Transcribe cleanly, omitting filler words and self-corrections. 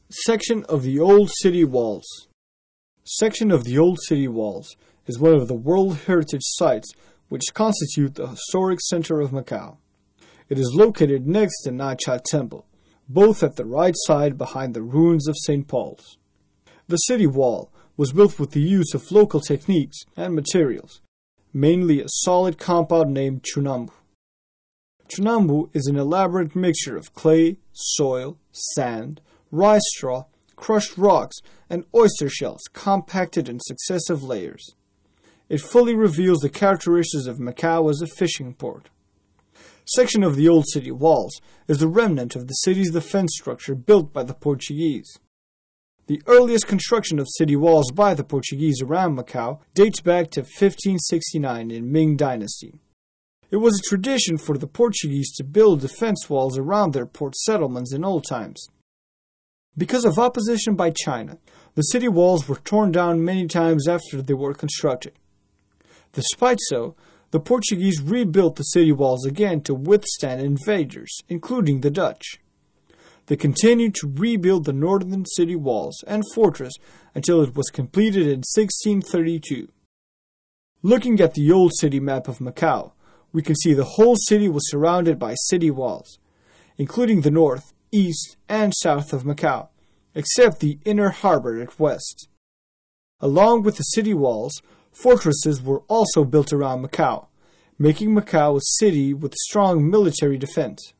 Section of the Old City Walls. Section of the Old City Walls is one of the World Heritage Sites which constitute the historic center of Macau. It is located next to Nai Cha Temple, both at the right side behind the ruins of St. Paul's. The city wall was built with the use of local techniques and materials, mainly a solid compound named chunambu. Chunambu is an elaborate mixture of clay, soil, sand, rice straw, crushed rocks, and oyster shells compacted in successive layers. It fully reveals the characteristics of Macau as a fishing port. Section of the old city walls is the remnant of the city's defense structure built by the Portuguese. The earliest construction of city walls by the Portuguese around Macau dates back to 1569 in Ming Dynasty. It was a tradition for the Portuguese to build defense walls around their port settlements in old times. Because of opposition by China, the city walls were torn down many times after they were constructed. Despite so, the Portuguese rebuilt the city walls again to withstand invaders, including the Dutch. They continued to rebuild the northern city walls and fortress until it was completed in 1632. Looking at the old city map of Macau, we can see the whole city was surrounded by city walls, including the north, east, and south of Macau, except the inner harbor at west. Along with the city walls, fortresses were also built around Macau, making Macau a city with strong military defense.